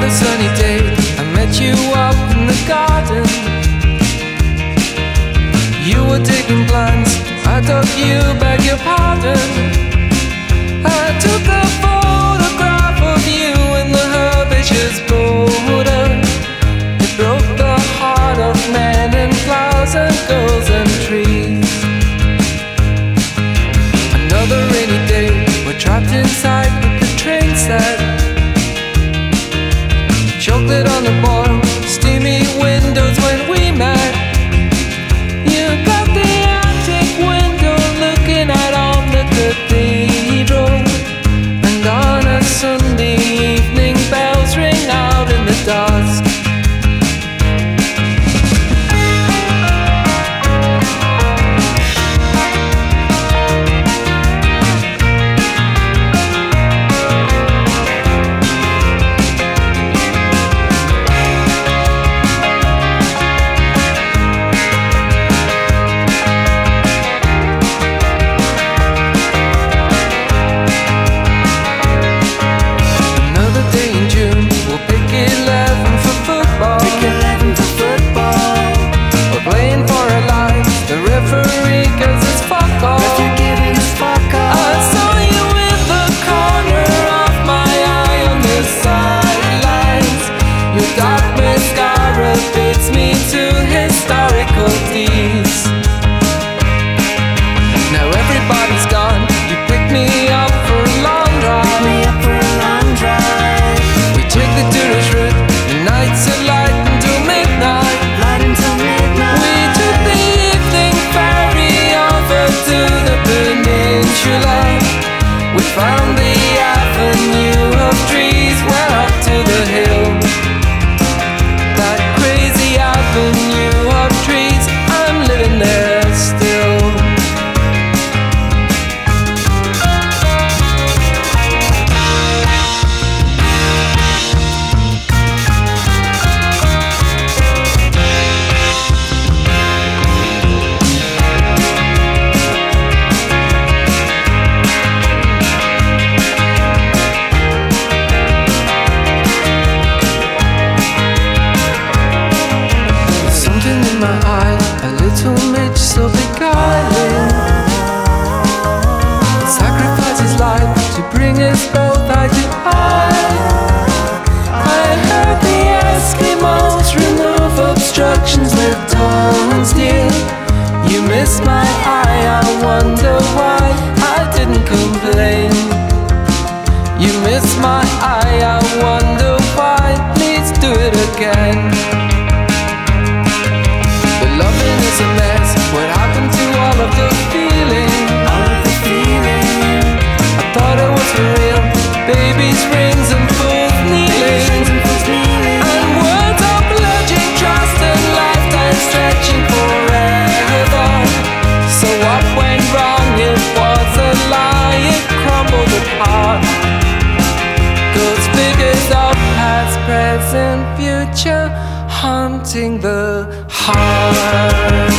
a sunny day, I met you up in the garden. You were digging plants, I thought you beg your pardon. I took a photograph of you in the herbaceous border. It broke the heart of men and flowers and girls and trees. Another rainy day, we're trapped inside with the train set. Chocolate on the boil, steamy windows when we met. You got the attic window looking out on the cathedral. And on a Sunday evening, bells ring out in the dusk. Now everybody's gone, you pick me up for a long drive. We take the tourist route, the nights are light until midnight. We took the evening ferry over to the peninsula. We found the avenue of trees, we're up to the hill. That crazy avenue of trees, I'm living there still. In my eye, a little midge so beguiling, sacrifice his life to bring us both eye to eye. I heard the Eskimos remove obstructions with tongues, dear. You missed my eye, I wonder why I didn't complain. You missed my eye, I wonder why. Please do it again. Loving is a mess. What happened to all of the feeling? I thought it was for real. Babies, rings and fools kneeling. And words of pledging trust and lifetime stretching forever. So what went wrong? It was a lie. It crumbled apart. Goes figures of past, present, future, haunting the heart.